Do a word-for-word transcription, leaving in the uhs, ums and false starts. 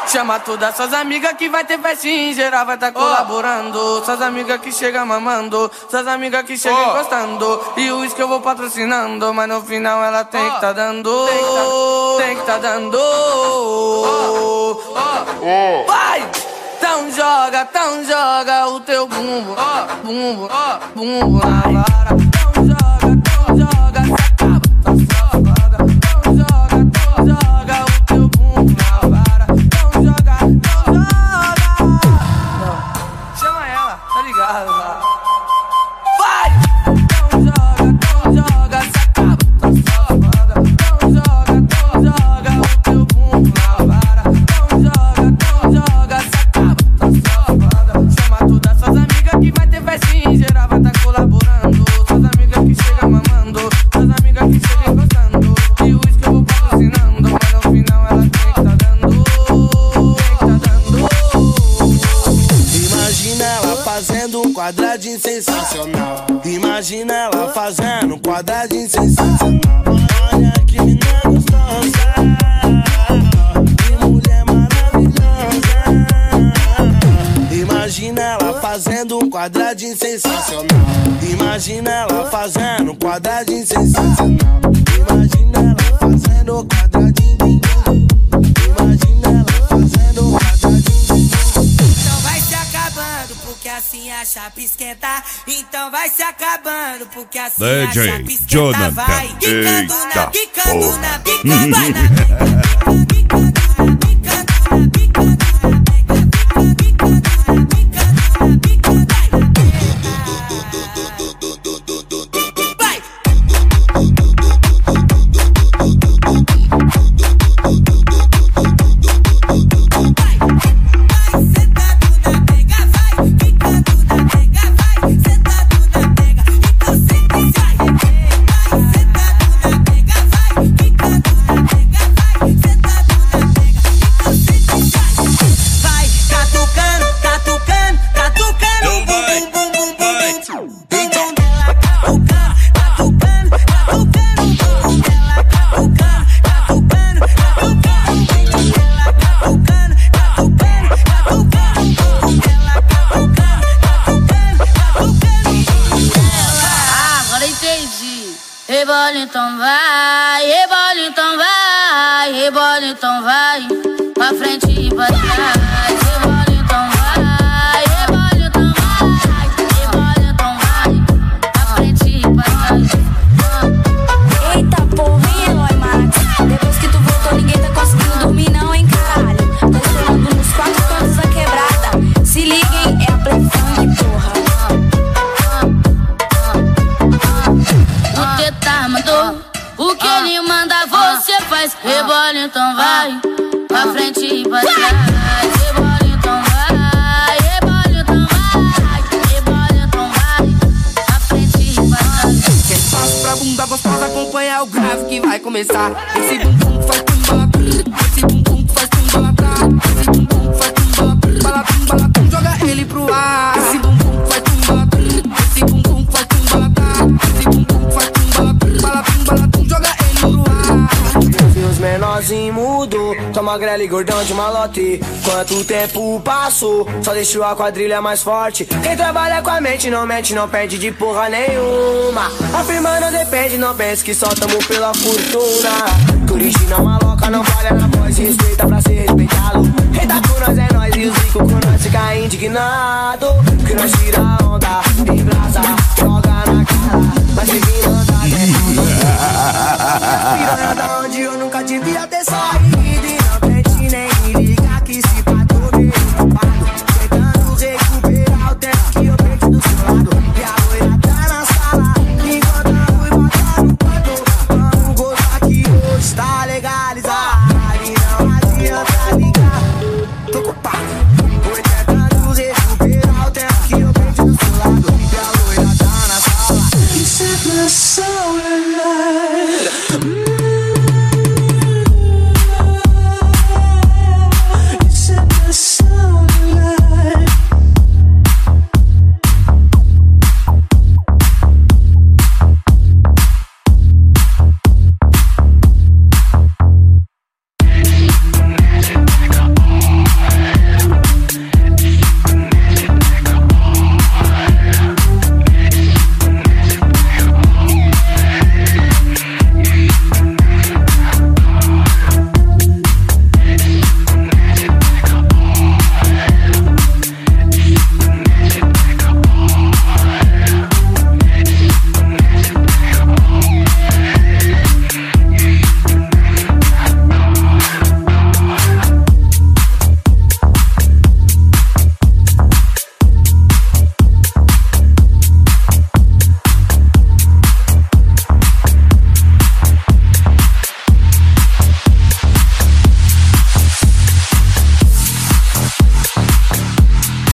Chama todas suas amigas que vai ter festinha, em geral vai tá oh. colaborando. Suas amigas que chegam mamando, suas amigas que chegam oh. encostando. E o uísque eu vou patrocinando, mas no final ela tem oh. que tá dando. Tem que tá dando. Oh. Oh. Vai! Então joga, então joga o teu bumbo, oh. bumbo, oh. bumbo na vara. Então joga, então joga, se acaba, tá safada. Então joga, então joga o teu bumbo na vara. Então joga, então joga. Não. Chama ela, tá ligado lá. Vai! Então joga, então joga, se acaba, tá safada. Então joga, então joga o teu bumbo na vara. Então joga, então joga, se acaba, tá safada. Chama todas suas amigas que vai ter festinha, em geral vai tá colaborando. Suas amigas que chegam mamando, suas amigas que chegam encostando. E o uísque eu vou patrocinando, mas no final ela tem que tá dando. Tem que tá dando. Imagina ela fazendo um quadradinho sensacional. Imagina ela fazendo um quadradinho sensacional. Olha que menina gostosa, que mulher maravilhosa. Imagina ela fazendo um quadradinho sensacional. Imagina ela fazendo um quadradinho sensacional. Imagina ela fazendo um quadradinho. Imagina ela fazendo um quadradinho. Então vai se acabando, porque assim a chapa esquenta. Então vai se acabando, porque assim D J a chapa esquenta. Jonathan. Vai quicando na, Eita, quicando na, porra. quicando na, quicando Rebola então vai, rebola então vai, rebola então vai, pra frente e pra trás. Rebola então vai, rebola então vai, rebola então vai, pra frente e pra trás. Eita porrinha, Eloy Max. Depois que tu voltou ninguém tá conseguindo dormir não, hein caralho. Tô estourando nos quatro cantos da quebrada. Se liguem, é a Play Funk, porra. O que ele manda você faz. Rebola então vai, pra frente e pra trás. Rebola então vai, rebola então vai, rebola então vai, pra frente e pra trás. Quer espaço pra bunda gostosa, acompanha o grave que vai começar. Esse bumbum faz tumba, esse bumbum faz tumba pra. Esse bumbum faz tumba, bala tumba, bala tum, joga ele pro ar. Esse bumbum faz tumba, esse bumbum faz tumba pra. Esse bumbum faz tumba, bala tum, bala tum, joga ele pro ar. Os menorzinhos mudou, toma grela e gordão de malote. Quanto tempo passou, só deixou a quadrilha mais forte. Quem trabalha com a mente não mente, não perde de porra nenhuma. Afirma não depende, não pense que só tamo pela fortuna. Que original maloca não falha na voz, respeita pra ser respeitado. Eita com nós é nós e os ricos com nós fica indignado. Que nós tira a onda, embrasa, joga na cara. Mas se vir andar, piranha da onde eu nunca devia ter saído. E não tente nem me ligar que se patou meio ocupado, tentando recuperar o tempo que eu perdi do seu lado. E a loira tá na sala, enquanto a ruiva tá no quarto. Vamos gozar que hoje tá legalizado.